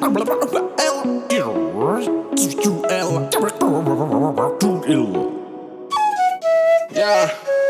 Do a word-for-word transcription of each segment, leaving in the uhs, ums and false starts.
Yeah.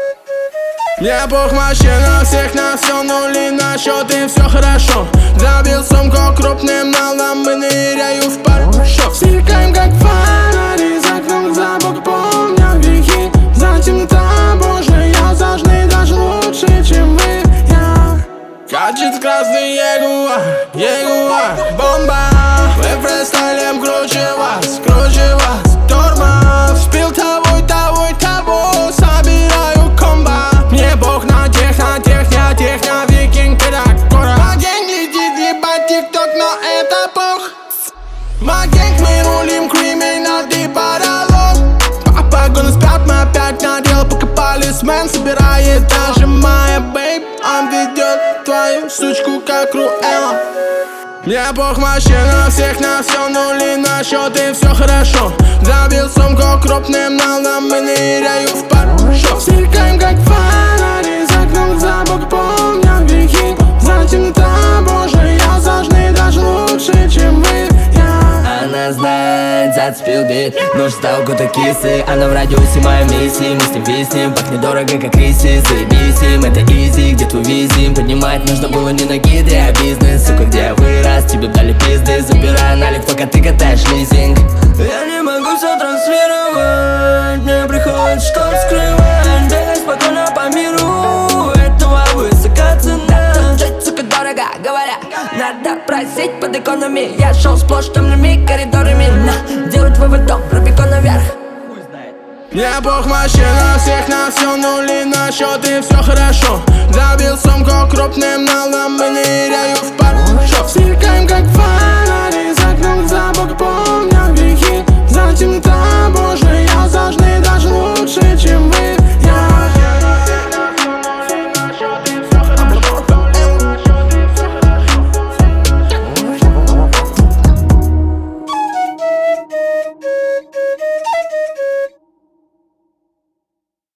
Мне пох, машина, всех нас все нули на счет и все хорошо. Забил сумку крупным налом и ныряю в паршов. Сверкаем как фонари за окном, за бок помня грехи. Затем там, боже, я зажны даже лучше, чем вы. Я качет красный ягуар, ягуар, бомба. Мы фристайлем круче вас, круче вас. Тормоз, спил того и того и того, собираю комбо. Мне бог на техно, техня, техня, викинг, пират, гора. Магенг летит, ебать тикток, но это бог. Магенг, мы рулим, криминальный паралог. Папа, гона спят, мы опять на дело покопали. Смен собирает даже моя бейб. Он ведет твою сучку как Руэлла. Мне пох, машина, всех нас все нули на счет и все хорошо. Забил сумку крупным налом и ныряю в паршов. Сверкаем как фонари за окном, за бок помня грехи. Затем там, боже, я зажны даже лучше, чем вы. Она знает, зацепил бит, нож стал куда кисы. Она в радиусе моей миссии, мы с ним виснем. Пахнет дорого, как риси, заебись им. Это изи, где твой визим? Поднимать нужно было не на гиды, а бизнес. Сука, где я вырос, тебе дали пизды. Забирай налик, пока ты катаешь лизинг. Я не могу все транслировать, мне приходится что-то скрывать. Бегай спокойно по миру, этого высока цена. Жить, сука, дорого, говоря, надо просить под экономией. Я шел сплошь темными коридорами, на, делать вывод, дом, Рубикон наверх. Мне пох, машина, всех нас все нули на счет и все хорошо. Забил сумку крупным налом и ныряю в паршов. Сверкаем как фонари за окном, за бок помня грехи. Затем там